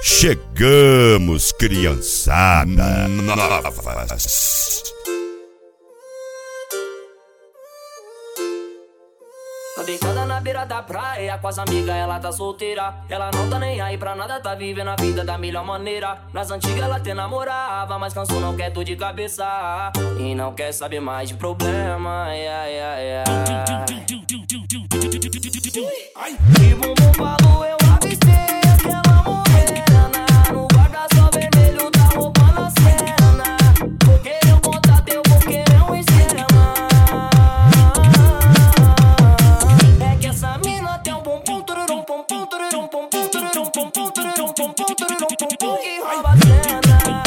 Chegamos, criançada novas. Tá deitada na beira da praia com as amigas, ela tá solteira. Ela não tá nem aí pra nada, tá vivendo a vida da melhor maneira. Nas antigas ela até namorava, mas cansou, não quer dor de cabeça e não quer saber mais de problema. Ai, ai, ai, ai. De bumbum falou, eu avistei aquela morena no guarda-sol vermelho, tá roubando a cena. Vou querer um contato, eu vou querer um esquema. É que essa mina tem um bumbum, tururum, pum, pum, tururum, pum, pum, tururum, pum, pum, tururum, pum, pum, tururum, pum, pum, que rouba a cena.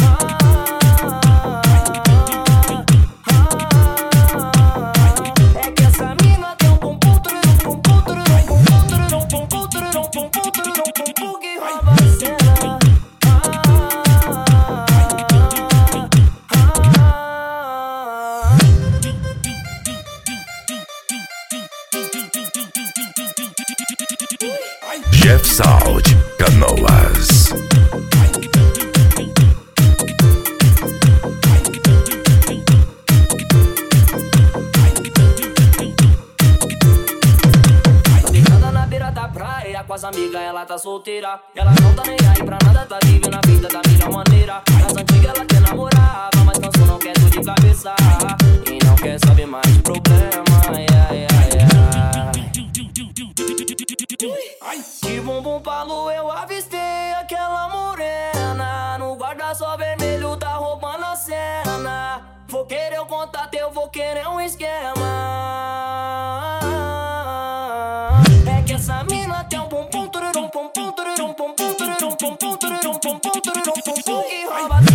É que essa mina tem um bumbum, tururum, pum, pum, tururum, pum, pum, tururum, pum, pum, tururum, pum, pum, tururum, pum, pum, que rouba a cena. Jeff Sound, Canoas. Tá deitada na beira da praia com as amigas, ela tá solteira. Ela não tá nem aí pra nada, tá vivendo a vida da melhor maneira. Nas antigas ela até namorava, mas cansou, não quer dor de cabeça e não quer saber mais de problema. Ai, ai, ai, ai. De bumbum palo eu avistei aquela morena no guarda-sol vermelho, tá roubando a cena. Vou querer o contato, eu vou querer um esquema. É que essa mina tem um bumbum, tururum, pum, pum, tururum, pum, pum, tururum, pum, pum, tururum, pum, pum, tururum, pum, pum, que rouba.